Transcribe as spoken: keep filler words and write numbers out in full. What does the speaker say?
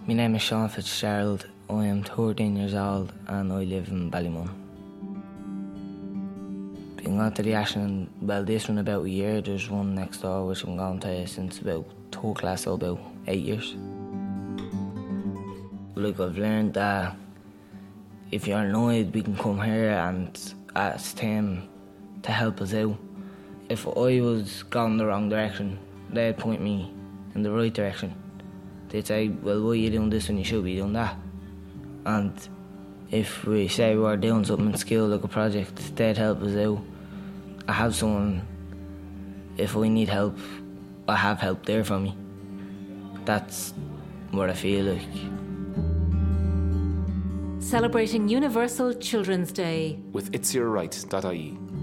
My name is Sean Fitzgerald. I am thirteen years old and I live in Ballymun. Been going to the action, well, this one about a year. There's one next door which I'm going to since about third class, so about eight years. Like, I've learned that if you're annoyed, we can come here and ask them to help us out. If I was going the wrong direction, they'd point me in the right direction. They'd say, well, why are you doing this when you should be doing that? And if we say we're doing something in school, like a project, they'd help us out. I have someone, if I need help, I have help there for me. That's what I feel like. Celebrating Universal Children's Day with its your right dot I E.